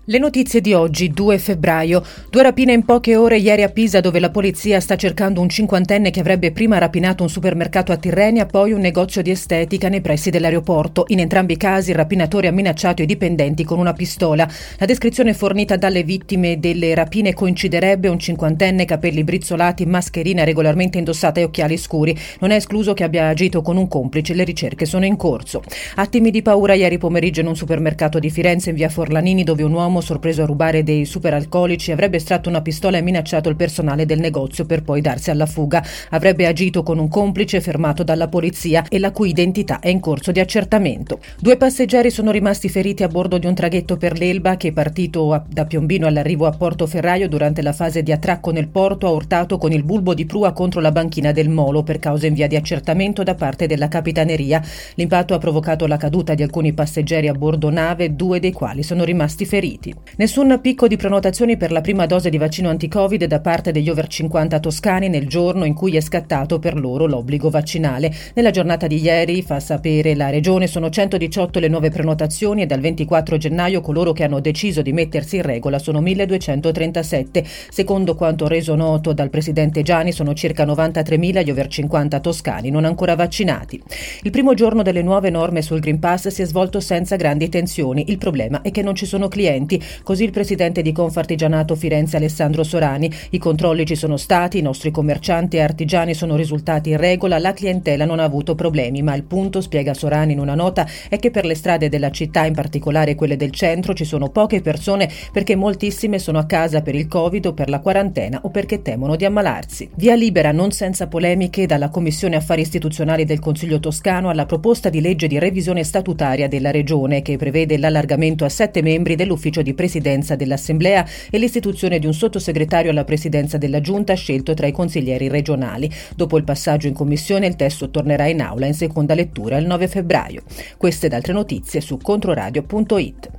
Le notizie di oggi, 2 febbraio. 2 rapine in poche ore ieri a Pisa, dove la polizia sta cercando un cinquantenne che avrebbe prima rapinato un supermercato a Tirrenia, poi un negozio di estetica nei pressi dell'aeroporto. In entrambi i casi il rapinatore ha minacciato i dipendenti con una pistola. La descrizione fornita dalle vittime delle rapine coinciderebbe: un cinquantenne, capelli brizzolati, mascherina regolarmente indossata e occhiali scuri. Non è escluso che abbia agito con un complice, le ricerche sono in corso. Attimi di paura ieri pomeriggio in un supermercato di Firenze in via Forlanini, dove un uomo sorpreso a rubare dei superalcolici avrebbe estratto una pistola e minacciato il personale del negozio per poi darsi alla fuga. Avrebbe agito con un complice fermato dalla polizia e la cui identità è in corso di accertamento. 2 passeggeri sono rimasti feriti a bordo di un traghetto per l'Elba che, partito da Piombino all'arrivo a Portoferraio, durante la fase di attracco nel porto ha urtato con il bulbo di prua contro la banchina del molo, per causa in via di accertamento da parte della capitaneria. L'impatto ha provocato la caduta di alcuni passeggeri a bordo nave, 2 dei quali sono rimasti feriti. Nessun picco di prenotazioni per la prima dose di vaccino anti-Covid da parte degli over 50 toscani nel giorno in cui è scattato per loro l'obbligo vaccinale. Nella giornata di ieri, fa sapere la Regione, sono 118 le nuove prenotazioni e dal 24 gennaio coloro che hanno deciso di mettersi in regola sono 1237. Secondo quanto reso noto dal presidente Giani, sono circa 93.000 gli over 50 toscani non ancora vaccinati. Il primo giorno delle nuove norme sul Green Pass si è svolto senza grandi tensioni. Il problema è che non ci sono clienti. Così il presidente di Confartigianato Firenze Alessandro Sorani: i controlli ci sono stati, i nostri commercianti e artigiani sono risultati in regola, la clientela non ha avuto problemi, ma il punto, spiega Sorani in una nota, è che per le strade della città, in particolare quelle del centro, ci sono poche persone perché moltissime sono a casa per il Covid o per la quarantena o perché temono di ammalarsi. Via libera non senza polemiche dalla Commissione Affari Istituzionali del Consiglio Toscano alla proposta di legge di revisione statutaria della Regione, che prevede l'allargamento a 7 membri dell'ufficio di presidenza dell'Assemblea e l'istituzione di un sottosegretario alla presidenza della Giunta scelto tra i consiglieri regionali. Dopo il passaggio in commissione il testo tornerà in aula in seconda lettura il 9 febbraio. Queste ed altre notizie su controradio.it.